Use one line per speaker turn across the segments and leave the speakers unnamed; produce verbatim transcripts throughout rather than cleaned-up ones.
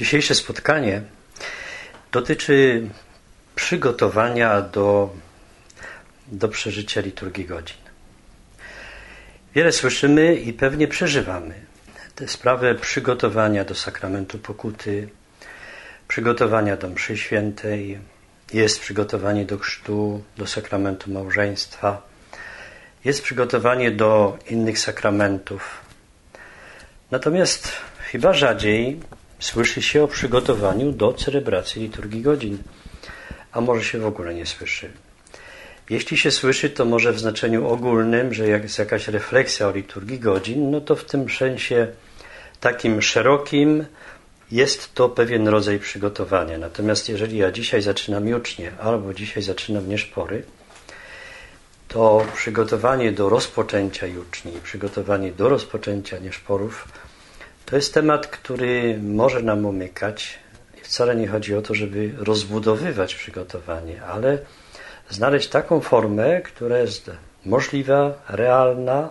Dzisiejsze spotkanie dotyczy przygotowania do, do przeżycia liturgii godzin. Wiele słyszymy i pewnie przeżywamy tę sprawę przygotowania do sakramentu pokuty, przygotowania do mszy świętej, jest przygotowanie do chrztu, do sakramentu małżeństwa, jest przygotowanie do innych sakramentów. Natomiast chyba rzadziej słyszy się o przygotowaniu do celebracji liturgii godzin, a może się w ogóle nie słyszy. Jeśli się słyszy, to może w znaczeniu ogólnym, że jest jakaś refleksja o liturgii godzin, no to w tym sensie takim szerokim jest to pewien rodzaj przygotowania. Natomiast jeżeli ja dzisiaj zaczynam jucznie albo dzisiaj zaczynam nieszpory, to przygotowanie do rozpoczęcia juczni, przygotowanie do rozpoczęcia nieszporów to jest temat, który może nam umykać. Wcale nie chodzi o to, żeby rozbudowywać przygotowanie, ale znaleźć taką formę, która jest możliwa, realna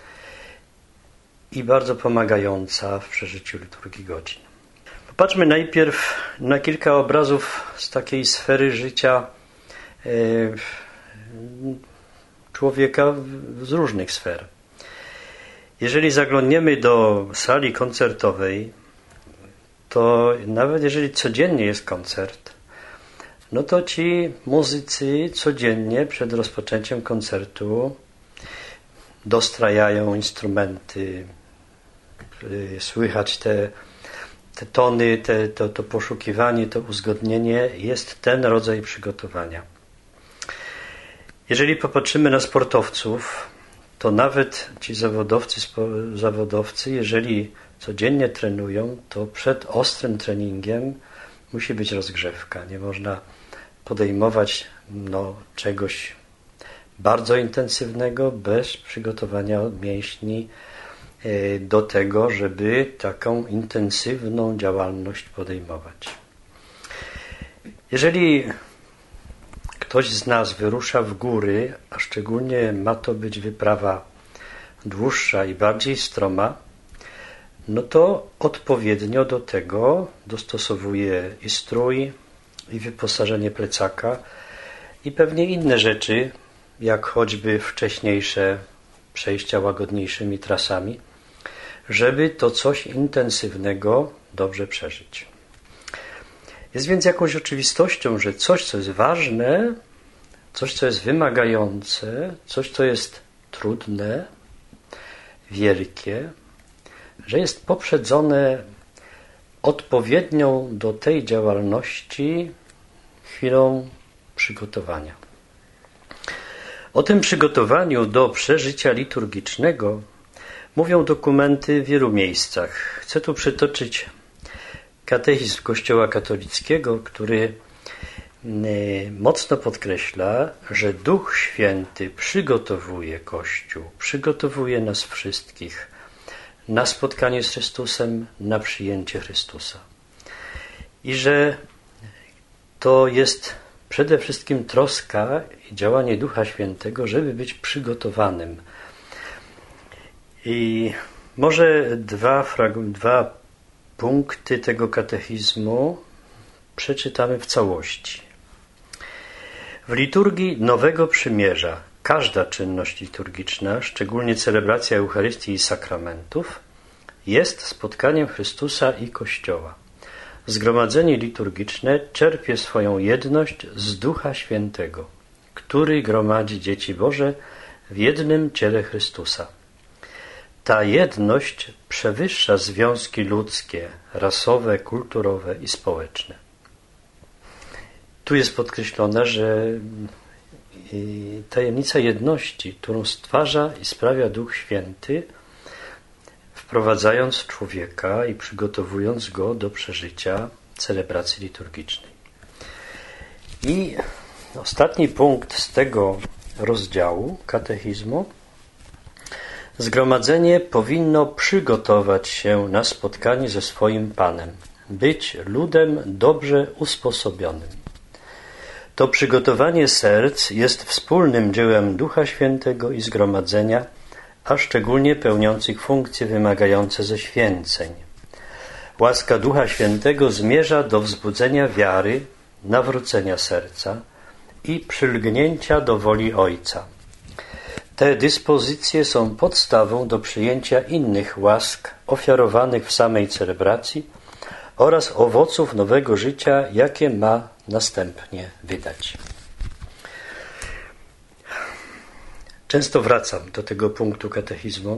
i bardzo pomagająca w przeżyciu liturgii godzin. Popatrzmy najpierw na kilka obrazów z takiej sfery życia człowieka z różnych sfer. Jeżeli zaglądniemy do sali koncertowej, to nawet jeżeli codziennie jest koncert, no to ci muzycy codziennie przed rozpoczęciem koncertu dostrajają instrumenty, słychać te, te tony, te, to, to poszukiwanie, to uzgodnienie, jest ten rodzaj przygotowania. Jeżeli popatrzymy na sportowców, to nawet ci zawodowcy, zawodowcy, jeżeli codziennie trenują, to przed ostrym treningiem musi być rozgrzewka. Nie można podejmować no, czegoś bardzo intensywnego bez przygotowania mięśni do tego, żeby taką intensywną działalność podejmować. Jeżeli ktoś z nas wyrusza w góry, a szczególnie ma to być wyprawa dłuższa i bardziej stroma, no to odpowiednio do tego dostosowuje i strój, i wyposażenie plecaka, i pewnie inne rzeczy, jak choćby wcześniejsze przejścia łagodniejszymi trasami, żeby to coś intensywnego dobrze przeżyć. Jest więc jakąś oczywistością, że coś, co jest ważne, coś, co jest wymagające, coś, co jest trudne, wielkie, że jest poprzedzone odpowiednią do tej działalności chwilą przygotowania. O tym przygotowaniu do przeżycia liturgicznego mówią dokumenty w wielu miejscach. Chcę tu przytoczyć katechizm Kościoła katolickiego, który mocno podkreśla, że Duch Święty przygotowuje Kościół, przygotowuje nas wszystkich na spotkanie z Chrystusem, na przyjęcie Chrystusa. I że to jest przede wszystkim troska i działanie Ducha Świętego, żeby być przygotowanym. I może dwa, dwa punkty tego katechizmu przeczytamy w całości. W liturgii Nowego Przymierza każda czynność liturgiczna, szczególnie celebracja Eucharystii i sakramentów, jest spotkaniem Chrystusa i Kościoła. Zgromadzenie liturgiczne czerpie swoją jedność z Ducha Świętego, który gromadzi dzieci Boże w jednym ciele Chrystusa. Ta jedność przewyższa związki ludzkie, rasowe, kulturowe i społeczne. Tu jest podkreślone, że tajemnica jedności, którą stwarza i sprawia Duch Święty, wprowadzając człowieka i przygotowując go do przeżycia celebracji liturgicznej. I ostatni punkt z tego rozdziału katechizmu. Zgromadzenie powinno przygotować się na spotkanie ze swoim Panem, być ludem dobrze usposobionym. To przygotowanie serc jest wspólnym dziełem Ducha Świętego i zgromadzenia, a szczególnie pełniących funkcje wymagające ześwięceń. łaska Ducha Świętego zmierza do wzbudzenia wiary, nawrócenia serca i przylgnięcia do woli Ojca. Te dyspozycje są podstawą do przyjęcia innych łask ofiarowanych w samej celebracji oraz owoców nowego życia, jakie ma następnie wydać. Często wracam do tego punktu katechizmu,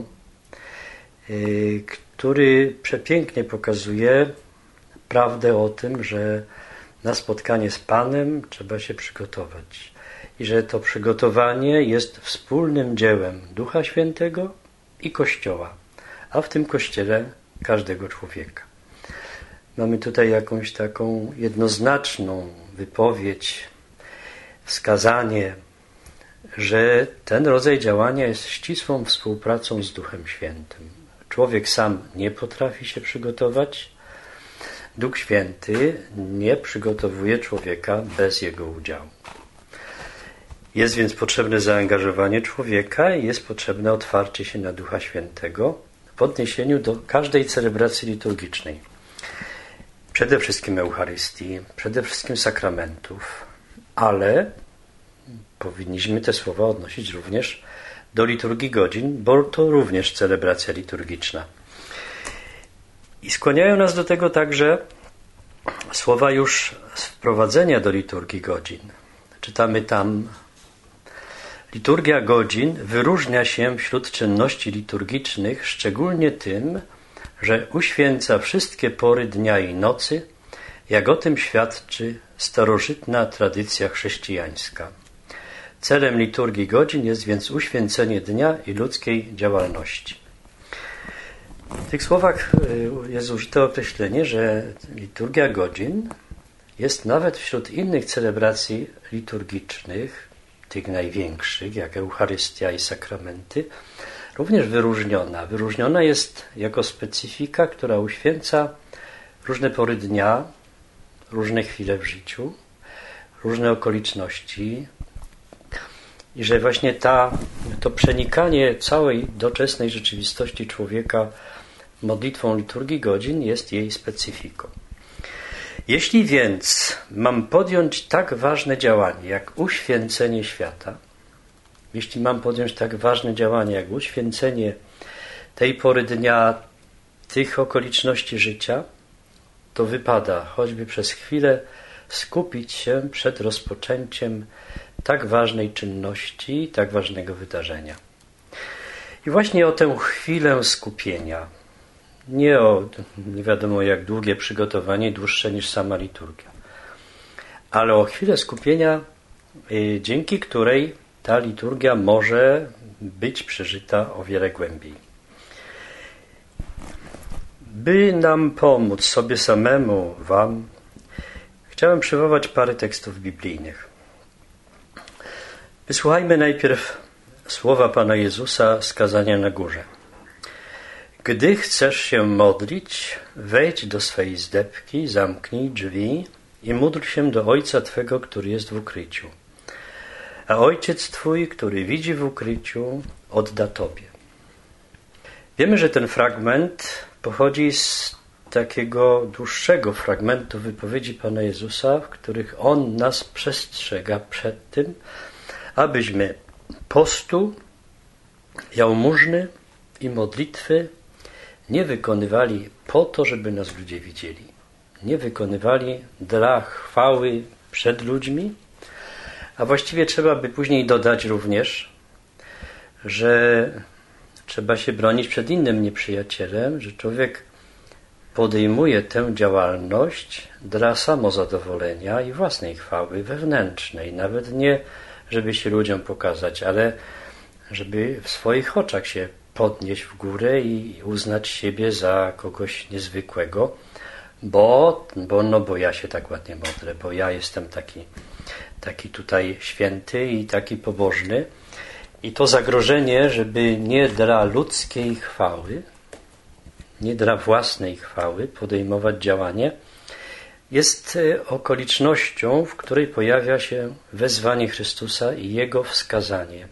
który przepięknie pokazuje prawdę o tym, że na spotkanie z Panem trzeba się przygotować i że to przygotowanie jest wspólnym dziełem Ducha Świętego i Kościoła, a w tym Kościele każdego człowieka. Mamy tutaj jakąś taką jednoznaczną wypowiedź, wskazanie, że ten rodzaj działania jest ścisłą współpracą z Duchem Świętym. Człowiek sam nie potrafi się przygotować, Duch Święty nie przygotowuje człowieka bez jego udziału. Jest więc potrzebne zaangażowanie człowieka i jest potrzebne otwarcie się na Ducha Świętego w odniesieniu do każdej celebracji liturgicznej. Przede wszystkim Eucharystii, przede wszystkim sakramentów, ale powinniśmy te słowa odnosić również do liturgii godzin, bo to również celebracja liturgiczna. I skłaniają nas do tego także słowa już z wprowadzenia do liturgii godzin. Czytamy tam: liturgia godzin wyróżnia się wśród czynności liturgicznych szczególnie tym, że uświęca wszystkie pory dnia i nocy, jak o tym świadczy starożytna tradycja chrześcijańska. Celem liturgii godzin jest więc uświęcenie dnia i ludzkiej działalności. W tych słowach jest użyte określenie, że liturgia godzin jest nawet wśród innych celebracji liturgicznych, tych największych, jak Eucharystia i sakramenty, również wyróżniona. Wyróżniona jest jako specyfika, która uświęca różne pory dnia, różne chwile w życiu, różne okoliczności i że właśnie ta, to przenikanie całej doczesnej rzeczywistości człowieka modlitwą liturgii godzin jest jej specyfiką. Jeśli więc mam podjąć tak ważne działanie jak uświęcenie świata, jeśli mam podjąć tak ważne działanie jak uświęcenie tej pory dnia, tych okoliczności życia, to wypada choćby przez chwilę skupić się przed rozpoczęciem tak ważnej czynności, tak ważnego wydarzenia. I właśnie o tę chwilę skupienia, nie o nie wiadomo jak długie przygotowanie, dłuższe niż sama liturgia, ale o chwilę skupienia, dzięki której ta liturgia może być przeżyta o wiele głębiej. By nam pomóc sobie samemu, wam, chciałem przywołać parę tekstów biblijnych. Wysłuchajmy najpierw słowa Pana Jezusa z kazania na górze. Gdy chcesz się modlić, wejdź do swej izdebki, zamknij drzwi i módl się do Ojca Twego, który jest w ukryciu. A Ojciec Twój, który widzi w ukryciu, odda Tobie. Wiemy, że ten fragment pochodzi z takiego dłuższego fragmentu wypowiedzi Pana Jezusa, w których On nas przestrzega przed tym, abyśmy postu, jałmużny i modlitwy nie wykonywali po to, żeby nas ludzie widzieli. Nie wykonywali dla chwały przed ludźmi, a właściwie trzeba by później dodać również, że trzeba się bronić przed innym nieprzyjacielem, że człowiek podejmuje tę działalność dla samozadowolenia i własnej chwały wewnętrznej. Nawet nie, żeby się ludziom pokazać, ale żeby w swoich oczach się podnieść w górę i uznać siebie za kogoś niezwykłego, bo, bo, no, bo ja się tak ładnie modlę, bo ja jestem taki, taki tutaj święty i taki pobożny. I to zagrożenie, żeby nie dla ludzkiej chwały, nie dla własnej chwały podejmować działanie, jest okolicznością, w której pojawia się wezwanie Chrystusa i Jego wskazanie.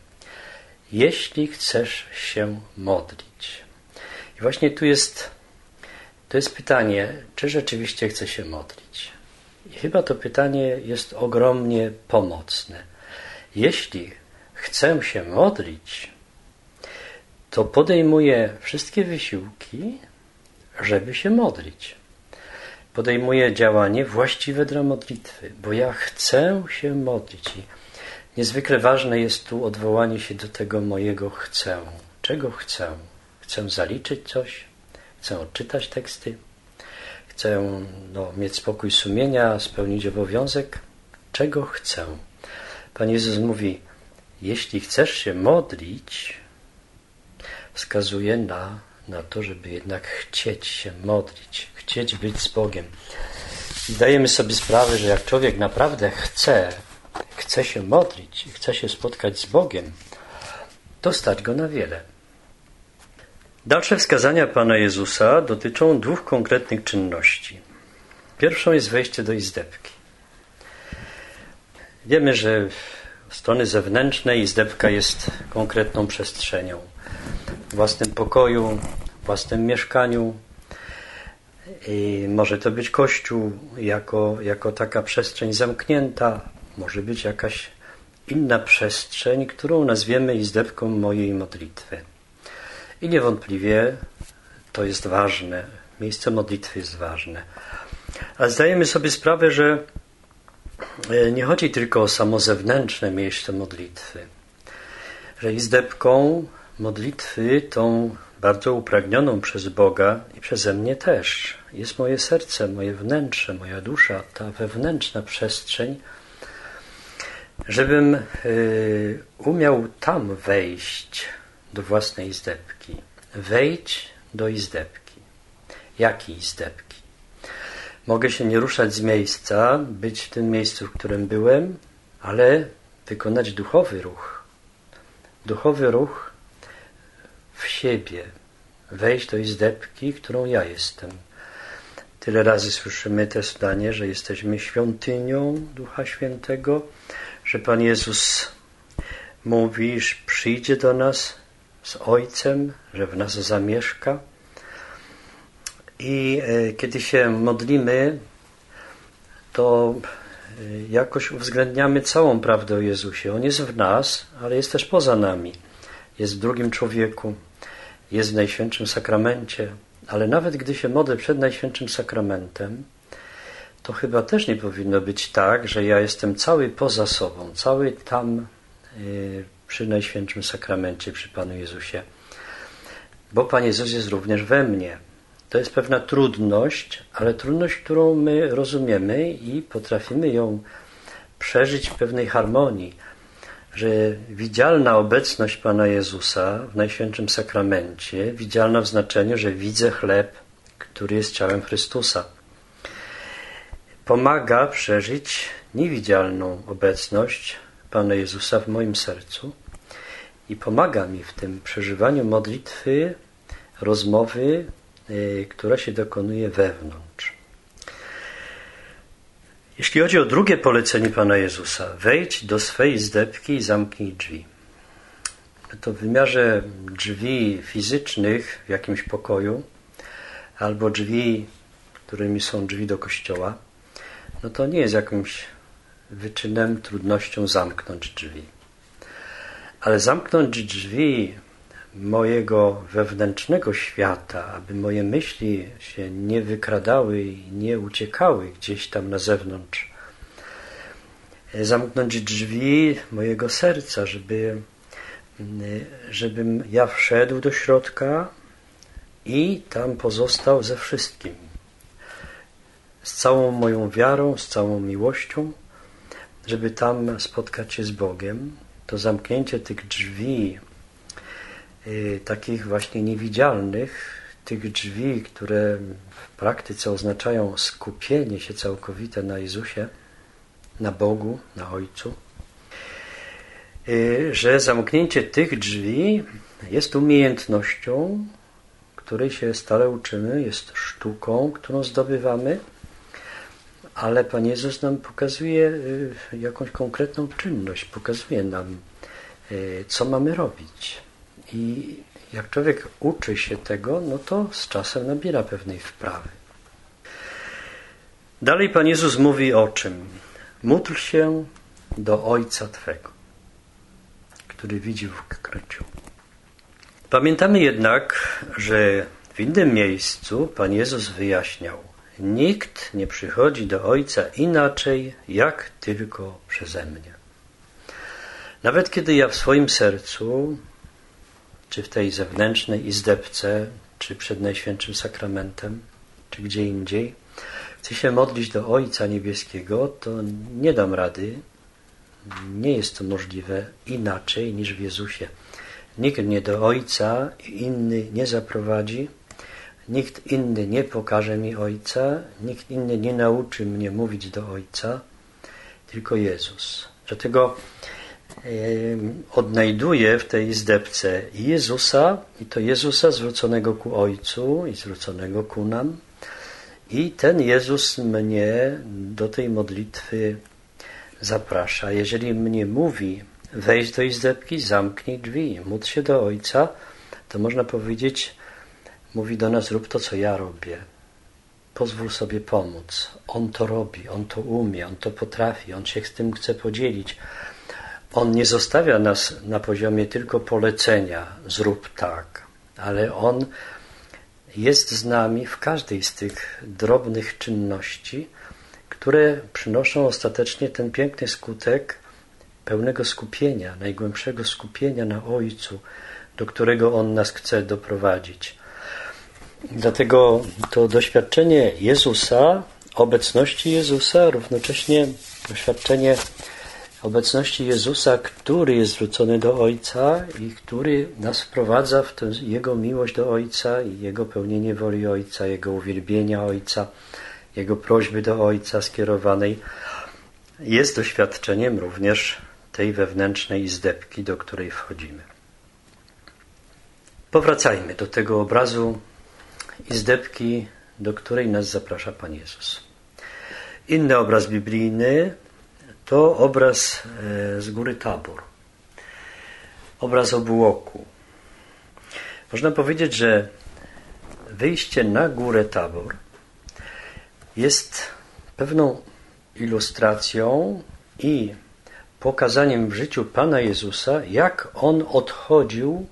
Jeśli chcesz się modlić. I właśnie tu jest, to jest pytanie, czy rzeczywiście chcę się modlić. I chyba to pytanie jest ogromnie pomocne. Jeśli chcę się modlić, to podejmuję wszystkie wysiłki, żeby się modlić. Podejmuję działanie właściwe dla modlitwy, bo ja chcę się modlić. I niezwykle ważne jest tu odwołanie się do tego mojego chcę. Czego chcę? Chcę zaliczyć coś? Chcę odczytać teksty? Chcę no, mieć spokój sumienia, spełnić obowiązek? Czego chcę? Pan Jezus mówi, jeśli chcesz się modlić, wskazuje na, na to, żeby jednak chcieć się modlić, chcieć być z Bogiem. I dajemy sobie sprawę, że jak człowiek naprawdę chce, chce się modlić, chce się spotkać z Bogiem, to stać go na wiele. Dalsze wskazania Pana Jezusa dotyczą dwóch konkretnych czynności. Pierwszą jest wejście do izdebki. Wiemy, że od strony zewnętrznej izdebka jest konkretną przestrzenią. W własnym pokoju, w własnym mieszkaniu. I może to być kościół jako, jako taka przestrzeń zamknięta. Może być jakaś inna przestrzeń, którą nazwiemy izdebką mojej modlitwy. I niewątpliwie to jest ważne. Miejsce modlitwy jest ważne. Ale zdajemy sobie sprawę, że nie chodzi tylko o samo zewnętrzne miejsce modlitwy. Że izdebką modlitwy, tą bardzo upragnioną przez Boga i przeze mnie też, jest moje serce, moje wnętrze, moja dusza, ta wewnętrzna przestrzeń, żebym y, umiał tam wejść do własnej izdebki. Wejdź do izdebki. Jakiej izdebki? Mogę się nie ruszać z miejsca, być w tym miejscu, w którym byłem, ale wykonać duchowy ruch. Duchowy ruch w siebie. Wejść do izdebki, którą ja jestem. Tyle razy słyszymy te zdanie, że jesteśmy świątynią Ducha Świętego, że Pan Jezus mówi, że przyjdzie do nas z Ojcem, że w nas zamieszka. I e, kiedy się modlimy, to e, jakoś uwzględniamy całą prawdę o Jezusie. On jest w nas, ale jest też poza nami. Jest w drugim człowieku, jest w Najświętszym Sakramencie. Ale nawet gdy się modlę przed Najświętszym Sakramentem, to chyba też nie powinno być tak, że ja jestem cały poza sobą, cały tam y, przy Najświętszym Sakramencie, przy Panu Jezusie. Bo Pan Jezus jest również we mnie. To jest pewna trudność, ale trudność, którą my rozumiemy i potrafimy ją przeżyć w pewnej harmonii, że widzialna obecność Pana Jezusa w Najświętszym Sakramencie, widzialna w znaczeniu, że widzę chleb, który jest ciałem Chrystusa, pomaga przeżyć niewidzialną obecność Pana Jezusa w moim sercu i pomaga mi w tym przeżywaniu modlitwy, rozmowy, yy, która się dokonuje wewnątrz. Jeśli chodzi o drugie polecenie Pana Jezusa, wejdź do swej izdebki i zamknij drzwi. To w wymiarze drzwi fizycznych w jakimś pokoju albo drzwi, którymi są drzwi do kościoła, no to nie jest jakimś wyczynem, trudnością zamknąć drzwi. Ale zamknąć drzwi mojego wewnętrznego świata, aby moje myśli się nie wykradały i nie uciekały gdzieś tam na zewnątrz. Zamknąć drzwi mojego serca, żeby, żebym ja wszedł do środka i tam pozostał ze wszystkim. Z całą moją wiarą, z całą miłością, żeby tam spotkać się z Bogiem. To zamknięcie tych drzwi, yy, takich właśnie niewidzialnych, tych drzwi, które w praktyce oznaczają skupienie się całkowite na Jezusie, na Bogu, na Ojcu, yy, że zamknięcie tych drzwi jest umiejętnością, której się stale uczymy, jest sztuką, którą zdobywamy, ale Pan Jezus nam pokazuje jakąś konkretną czynność, pokazuje nam, co mamy robić. I jak człowiek uczy się tego, no to z czasem nabiera pewnej wprawy. Dalej Pan Jezus mówi o czym? Módl się do Ojca Twego, który widzi w ukryciu. Pamiętamy jednak, że w innym miejscu Pan Jezus wyjaśniał: nikt nie przychodzi do Ojca inaczej, jak tylko przeze mnie. Nawet kiedy ja w swoim sercu, czy w tej zewnętrznej izdebce, czy przed Najświętszym Sakramentem, czy gdzie indziej, chcę się modlić do Ojca Niebieskiego, to nie dam rady, nie jest to możliwe inaczej niż w Jezusie. Nikt mnie do Ojca inny nie zaprowadzi, nikt inny nie pokaże mi Ojca, nikt inny nie nauczy mnie mówić do Ojca, tylko Jezus. Dlatego e, odnajduję w tej izdebce i Jezusa, i to Jezusa zwróconego ku Ojcu i zwróconego ku nam, i ten Jezus mnie do tej modlitwy zaprasza. Jeżeli mnie mówi: wejdź do izdebki, zamknij drzwi, módl się do Ojca, to można powiedzieć, mówi do nas: rób to, co ja robię. Pozwól sobie pomóc. On to robi, On to umie, On to potrafi, On się z tym chce podzielić. On nie zostawia nas na poziomie tylko polecenia, zrób tak, ale On jest z nami w każdej z tych drobnych czynności, które przynoszą ostatecznie ten piękny skutek pełnego skupienia, najgłębszego skupienia na Ojcu, do którego On nas chce doprowadzić. Dlatego to doświadczenie Jezusa, obecności Jezusa, równocześnie doświadczenie obecności Jezusa, który jest zwrócony do Ojca i który nas wprowadza w tę Jego miłość do Ojca i Jego pełnienie woli Ojca, Jego uwielbienia Ojca, Jego prośby do Ojca skierowanej, jest doświadczeniem również tej wewnętrznej izdebki, do której wchodzimy. Powracajmy do tego obrazu izdebki, do której nas zaprasza Pan Jezus. Inny obraz biblijny to obraz z góry Tabor. Obraz obłoku. Można powiedzieć, że wyjście na górę Tabor jest pewną ilustracją i pokazaniem w życiu Pana Jezusa, jak On odchodził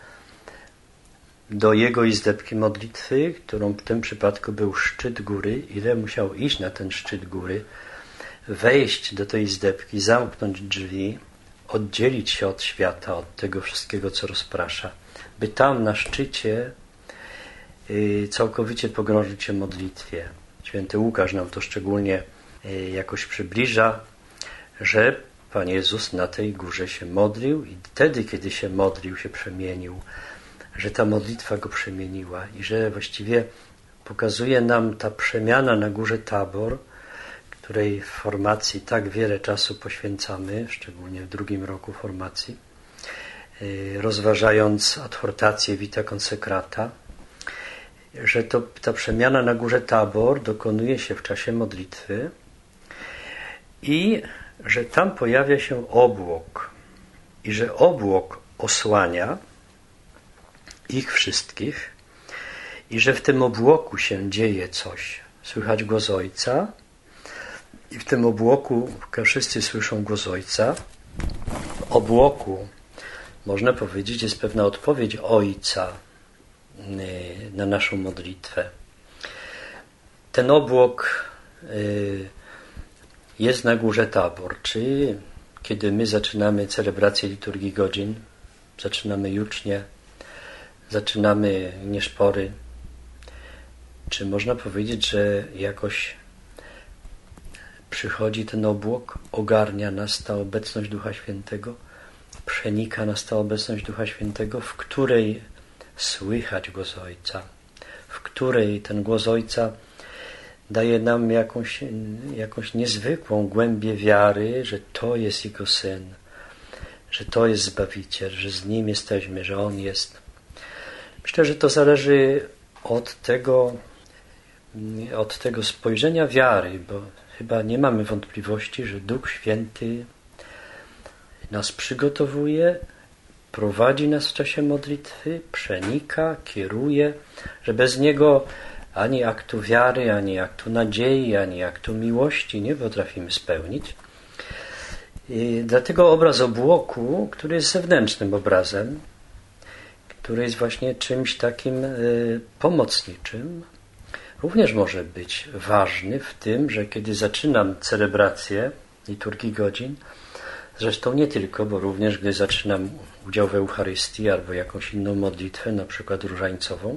do Jego izdebki modlitwy, którą w tym przypadku był szczyt góry, ile musiał iść na ten szczyt góry, wejść do tej izdebki, zamknąć drzwi, oddzielić się od świata, od tego wszystkiego, co rozprasza, by tam na szczycie całkowicie pogrążyć się w modlitwie. Święty Łukasz nam to szczególnie jakoś przybliża, że Pan Jezus na tej górze się modlił i wtedy, kiedy się modlił, się przemienił, że ta modlitwa Go przemieniła i że właściwie pokazuje nam ta przemiana na górze Tabor, której w formacji tak wiele czasu poświęcamy, szczególnie w drugim roku formacji, rozważając adhortację Vita Consecrata, że to, ta przemiana na górze Tabor dokonuje się w czasie modlitwy i że tam pojawia się obłok i że obłok osłania ich wszystkich i że w tym obłoku się dzieje coś. Słychać głos Ojca i w tym obłoku wszyscy słyszą głos Ojca. W obłoku, można powiedzieć, jest pewna odpowiedź Ojca na naszą modlitwę. Ten obłok jest na górze Tabor, czy kiedy my zaczynamy celebrację liturgii godzin, zaczynamy jucznie, zaczynamy nieszpory, czy można powiedzieć, że jakoś przychodzi ten obłok, ogarnia nas ta obecność Ducha Świętego, przenika nas ta obecność Ducha Świętego, w której słychać głos Ojca, w której ten głos Ojca daje nam jakąś, jakąś niezwykłą głębię wiary, że to jest Jego Syn, że to jest Zbawiciel, że z Nim jesteśmy, że On jest. Myślę, że to zależy od tego, od tego spojrzenia wiary, bo chyba nie mamy wątpliwości, że Duch Święty nas przygotowuje prowadzi nas w czasie modlitwy, przenika, kieruje, że bez Niego ani aktu wiary, ani aktu nadziei, ani aktu miłości nie potrafimy spełnić. I dlatego obraz obłoku, który jest zewnętrznym obrazem, który jest właśnie czymś takim y, pomocniczym, również może być ważny w tym, że kiedy zaczynam celebrację liturgii godzin, zresztą nie tylko, bo również gdy zaczynam udział w Eucharystii albo jakąś inną modlitwę, na przykład różańcową,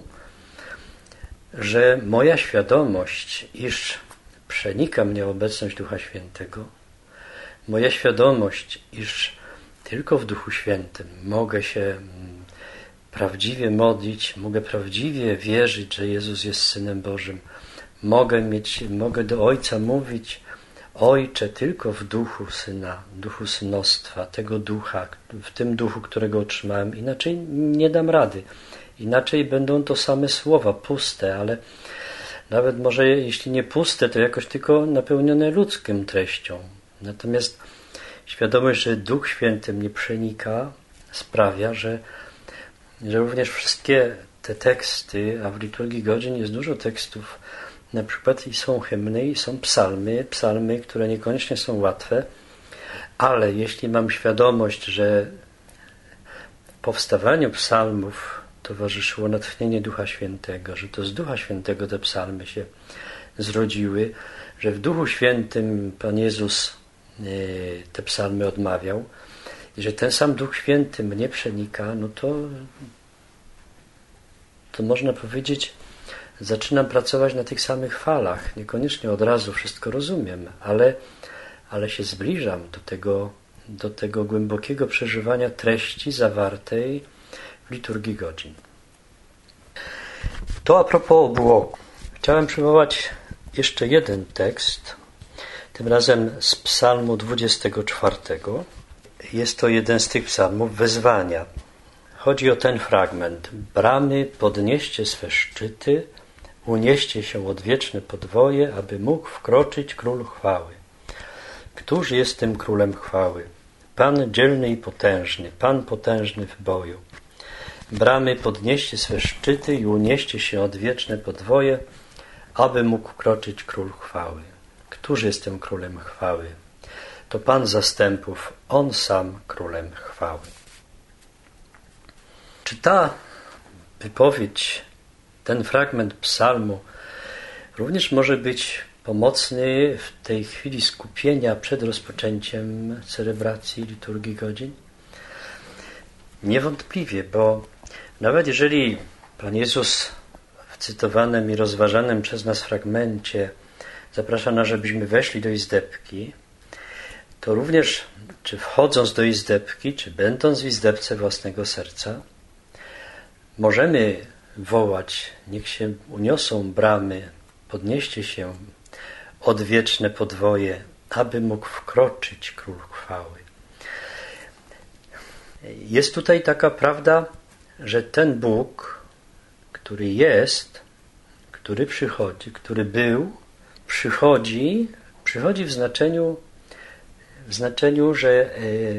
że moja świadomość, iż przenika mnie obecność Ducha Świętego, moja świadomość, iż tylko w Duchu Świętym mogę się prawdziwie modlić, mogę prawdziwie wierzyć, że Jezus jest Synem Bożym, mogę mieć, mogę do Ojca mówić: Ojcze, tylko w duchu Syna, duchu synostwa, tego ducha, w tym duchu, którego otrzymałem, inaczej nie dam rady. Inaczej będą to same słowa, puste, ale nawet może jeśli nie puste, to jakoś tylko napełnione ludzką treścią. Natomiast świadomość, że Duch Święty mnie przenika, sprawia, że, że również wszystkie te teksty, a w liturgii godzin jest dużo tekstów, na przykład i są hymny, i są psalmy, psalmy, które niekoniecznie są łatwe, ale jeśli mam świadomość, że powstawaniu psalmów towarzyszyło natchnienie Ducha Świętego, że to z Ducha Świętego te psalmy się zrodziły, że w Duchu Świętym Pan Jezus te psalmy odmawiał i że ten sam Duch Święty mnie przenika, no to, to można powiedzieć, zaczynam pracować na tych samych falach. Niekoniecznie od razu wszystko rozumiem, ale, ale się zbliżam do tego, do tego głębokiego przeżywania treści zawartej w liturgii godzin. To a propos obłoku. Chciałem przywołać jeszcze jeden tekst, tym razem z psalmu dwudziestego czwartego. Jest to jeden z tych psalmów wezwania. Chodzi o ten fragment. Bramy, podnieście swe szczyty, unieście się odwieczne podwoje, aby mógł wkroczyć Król chwały. Któż jest tym Królem chwały? Pan dzielny i potężny, Pan potężny w boju. Bramy, podnieście swe szczyty i unieście się odwieczne podwoje, aby mógł wkroczyć Król chwały. Któż jest tym Królem chwały? To Pan zastępów, On sam Królem chwały. Czy ta wypowiedź, ten fragment psalmu również może być pomocny w tej chwili skupienia przed rozpoczęciem celebracji liturgii godzin? Niewątpliwie, bo nawet jeżeli Pan Jezus w cytowanym i rozważanym przez nas fragmencie zaprasza nas, żebyśmy weszli do izdebki, to również, czy wchodząc do izdebki, czy będąc w izdebce własnego serca, możemy wołać: niech się uniosą bramy, podnieście się odwieczne podwoje, aby mógł wkroczyć Król chwały. Jest tutaj taka prawda, że ten Bóg, który jest, który przychodzi, który był, przychodzi, przychodzi w znaczeniu, w znaczeniu, że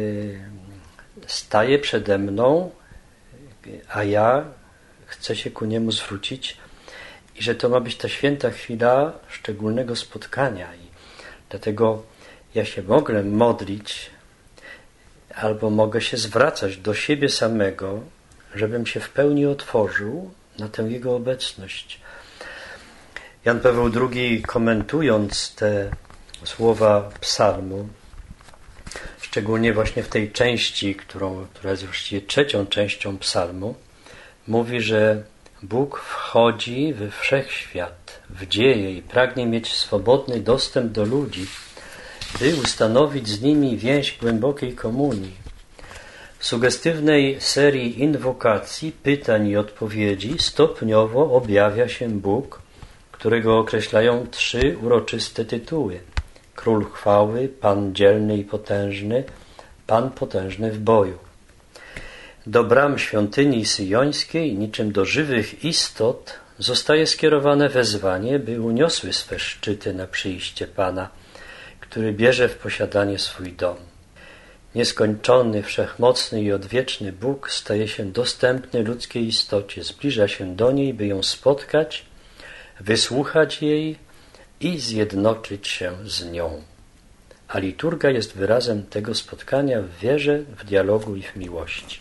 staje przede mną, a ja chcę się ku Niemu zwrócić i że to ma być ta święta chwila szczególnego spotkania. I dlatego ja się mogę modlić albo mogę się zwracać do siebie samego, żebym się w pełni otworzył na tę Jego obecność. Jan Paweł drugi, komentując te słowa psalmu, szczególnie właśnie w tej części, którą, która jest właściwie trzecią częścią psalmu, mówi, że Bóg wchodzi we wszechświat, w dzieje i pragnie mieć swobodny dostęp do ludzi, by ustanowić z nimi więź głębokiej komunii. W sugestywnej serii inwokacji, pytań i odpowiedzi stopniowo objawia się Bóg, którego określają trzy uroczyste tytuły: Król chwały, Pan dzielny i potężny, Pan potężny w boju. Do bram świątyni syjońskiej, niczym do żywych istot, zostaje skierowane wezwanie, by uniosły swe szczyty na przyjście Pana, który bierze w posiadanie swój dom. Nieskończony, wszechmocny i odwieczny Bóg staje się dostępny ludzkiej istocie, zbliża się do niej, by ją spotkać, wysłuchać jej i zjednoczyć się z nią. A liturgia jest wyrazem tego spotkania w wierze, w dialogu i w miłości.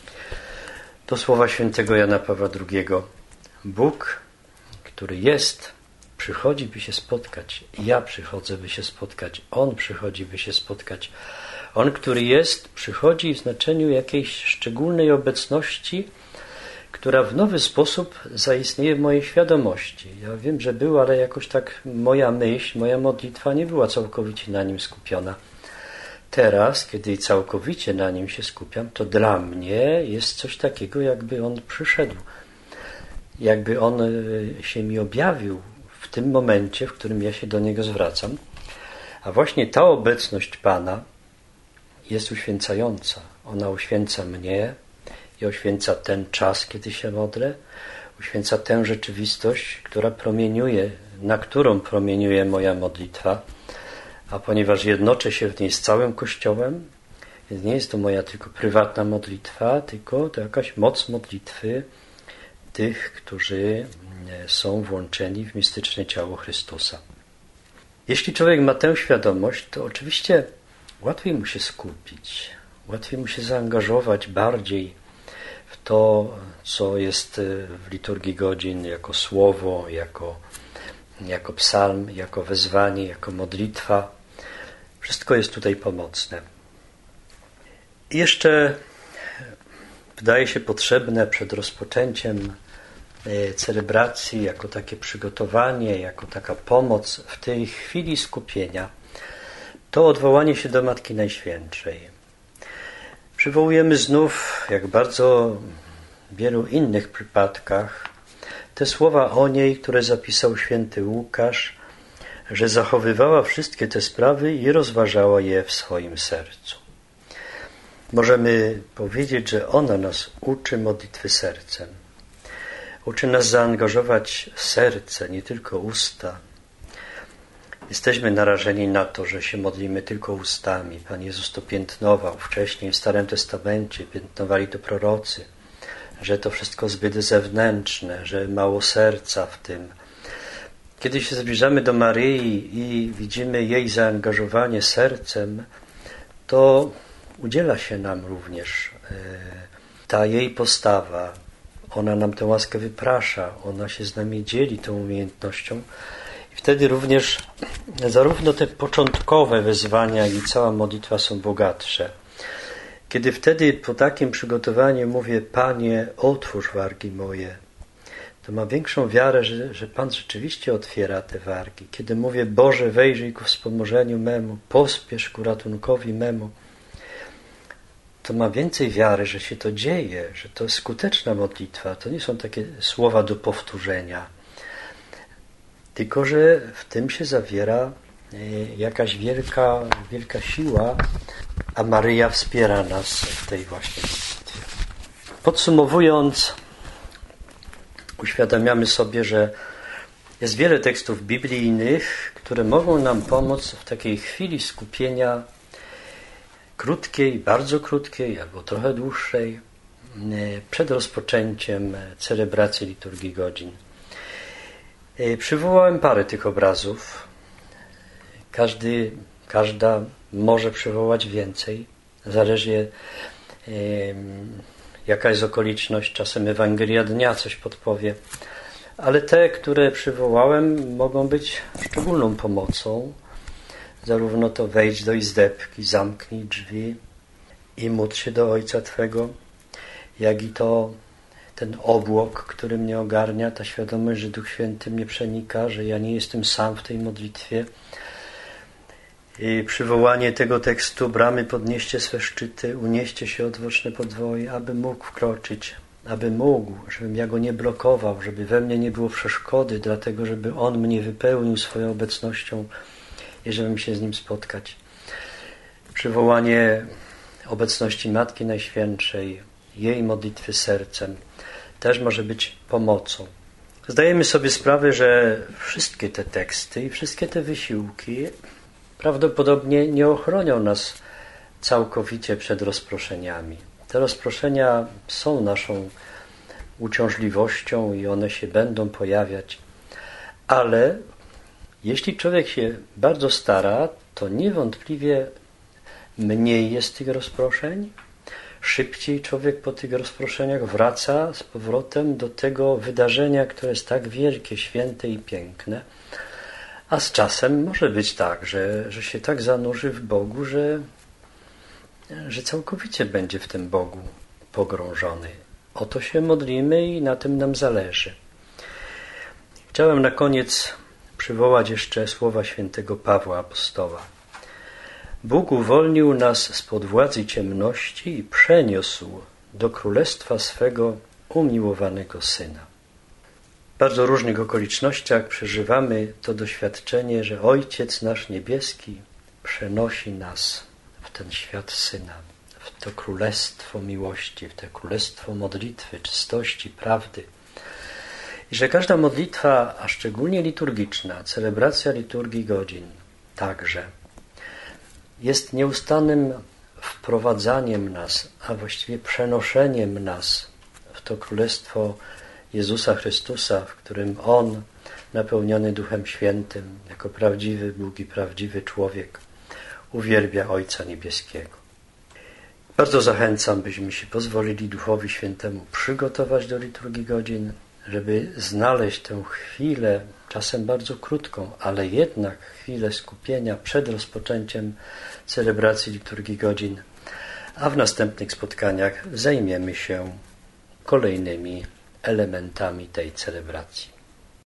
To słowa świętego Jana Pawła drugiego. Bóg, który jest, przychodzi, by się spotkać. Ja przychodzę, by się spotkać. On przychodzi, by się spotkać. On, który jest, przychodzi w znaczeniu jakiejś szczególnej obecności, która w nowy sposób zaistnieje w mojej świadomości. Ja wiem, że był, ale jakoś tak moja myśl, moja modlitwa nie była całkowicie na nim skupiona. Teraz, kiedy całkowicie na nim się skupiam, to dla mnie jest coś takiego, jakby on przyszedł. Jakby on się mi objawił w tym momencie, w którym ja się do niego zwracam. A właśnie ta obecność Pana jest uświęcająca. Ona uświęca mnie i uświęca ten czas, kiedy się modlę, uświęca tę rzeczywistość, która promieniuje, na którą promieniuje moja modlitwa, a ponieważ jednoczę się w niej z całym Kościołem, więc nie jest to moja tylko prywatna modlitwa, tylko to jakaś moc modlitwy tych, którzy są włączeni w mistyczne ciało Chrystusa. Jeśli człowiek ma tę świadomość, to oczywiście łatwiej mu się skupić, łatwiej mu się zaangażować bardziej w to, co jest w liturgii godzin jako słowo, jako, jako psalm, jako wezwanie, jako modlitwa. Wszystko jest tutaj pomocne. I jeszcze wydaje się potrzebne przed rozpoczęciem celebracji, jako takie przygotowanie, jako taka pomoc w tej chwili skupienia, to odwołanie się do Matki Najświętszej. Przywołujemy znów, jak bardzo w wielu innych przypadkach, te słowa o niej, które zapisał święty Łukasz, że zachowywała wszystkie te sprawy i rozważała je w swoim sercu. Możemy powiedzieć, że ona nas uczy modlitwy sercem. Uczy nas zaangażować serce, nie tylko usta. Jesteśmy narażeni na to, że się modlimy tylko ustami. Pan Jezus to piętnował wcześniej w Starym Testamencie, piętnowali to prorocy, że to wszystko zbyt zewnętrzne, że mało serca w tym. Kiedy się zbliżamy do Maryi i widzimy jej zaangażowanie sercem, to udziela się nam również ta jej postawa. Ona nam tę łaskę wyprasza, ona się z nami dzieli tą umiejętnością. I wtedy również zarówno te początkowe wezwania, jak i cała modlitwa są bogatsze. Kiedy wtedy po takim przygotowaniu mówię: Panie, otwórz wargi moje, to mam większą wiarę, że, że Pan rzeczywiście otwiera te wargi. Kiedy mówię: Boże, wejrzyj ku wspomożeniu memu, pospiesz ku ratunkowi memu, to ma więcej wiary, że się to dzieje, że to jest skuteczna modlitwa. To nie są takie słowa do powtórzenia, tylko że w tym się zawiera jakaś wielka, wielka siła, a Maryja wspiera nas w tej właśnie modlitwie. Podsumowując, uświadamiamy sobie, że jest wiele tekstów biblijnych, które mogą nam pomóc w takiej chwili skupienia krótkiej, bardzo krótkiej albo trochę dłuższej przed rozpoczęciem celebracji liturgii godzin. Przywołałem parę tych obrazów. Każdy, każda może przywołać więcej. Zależy jaka jest okoliczność. Czasem Ewangelia dnia coś podpowie. Ale te, które przywołałem, mogą być szczególną pomocą. Zarówno to wejdź do izdebki, zamknij drzwi i módl się do Ojca Twego, jak i to ten obłok, który mnie ogarnia, ta świadomość, że Duch Święty mnie przenika, że ja nie jestem sam w tej modlitwie. I przywołanie tego tekstu: bramy podnieście swe szczyty, unieście się odwoczne podwoje, aby mógł wkroczyć, aby mógł, żebym ja go nie blokował, żeby we mnie nie było przeszkody, dlatego żeby on mnie wypełnił swoją obecnością i żebym się z nim spotkać. Przywołanie obecności Matki Najświętszej, jej modlitwy sercem też może być pomocą. Zdajemy sobie sprawę, że wszystkie te teksty i wszystkie te wysiłki prawdopodobnie nie ochronią nas całkowicie przed rozproszeniami. Te rozproszenia są naszą uciążliwością i one się będą pojawiać, ale jeśli człowiek się bardzo stara, to niewątpliwie mniej jest tych rozproszeń, szybciej człowiek po tych rozproszeniach wraca z powrotem do tego wydarzenia, które jest tak wielkie, święte i piękne, a z czasem może być tak, że, że się tak zanurzy w Bogu, że, że całkowicie będzie w tym Bogu pogrążony. O to się modlimy i na tym nam zależy. Chciałem na koniec przywołać jeszcze słowa świętego Pawła Apostoła. Bóg uwolnił nas spod władzy ciemności i przeniósł do królestwa swego umiłowanego Syna. W bardzo różnych okolicznościach przeżywamy to doświadczenie, że Ojciec nasz niebieski przenosi nas w ten świat Syna, w to królestwo miłości, w to królestwo modlitwy, czystości, prawdy. I że każda modlitwa, a szczególnie liturgiczna, celebracja liturgii godzin także, jest nieustannym wprowadzaniem nas, a właściwie przenoszeniem nas w to królestwo Jezusa Chrystusa, w którym On, napełniony Duchem Świętym, jako prawdziwy Bóg i prawdziwy człowiek, uwielbia Ojca Niebieskiego. Bardzo zachęcam, byśmy się pozwolili Duchowi Świętemu przygotować do liturgii godzin, żeby znaleźć tę chwilę, czasem bardzo krótką, ale jednak chwilę skupienia przed rozpoczęciem celebracji liturgii godzin, a w następnych spotkaniach zajmiemy się kolejnymi elementami tej celebracji.